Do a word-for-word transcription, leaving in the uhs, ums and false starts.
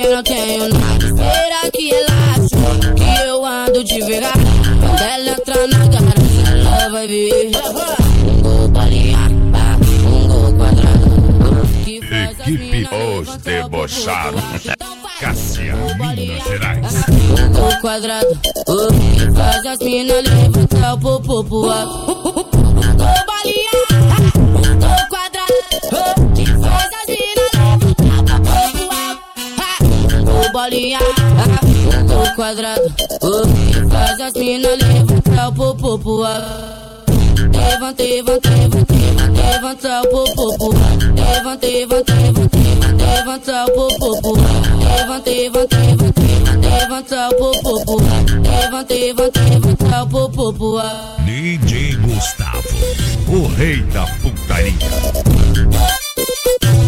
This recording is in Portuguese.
porque não tenho nada. Será que ela acha que eu ando devagar? Quando ela entra na garagem, ela vai ver um gol bolinha, um gol quadrado. Equipe Os Debochados. Cássia, Minas Gerais. Um gol quadrado, oh, que faz as minas levantar o popo pro alto. Um gol bolinha, um gol quadrado, oh, que faz as minas levantar o popo pro alto. Um gol bolinha, um gol quadrado, oh, que faz as minas levantar o popo pro alto. Levanta, levanta, levanta, levanta o popo, levanta, levanta, levanta, levanta o popo, levanta, levanta, levanta, levanta o popo, levanta, levanta, levanta o popo. D J Gustavo, o rei da putaria.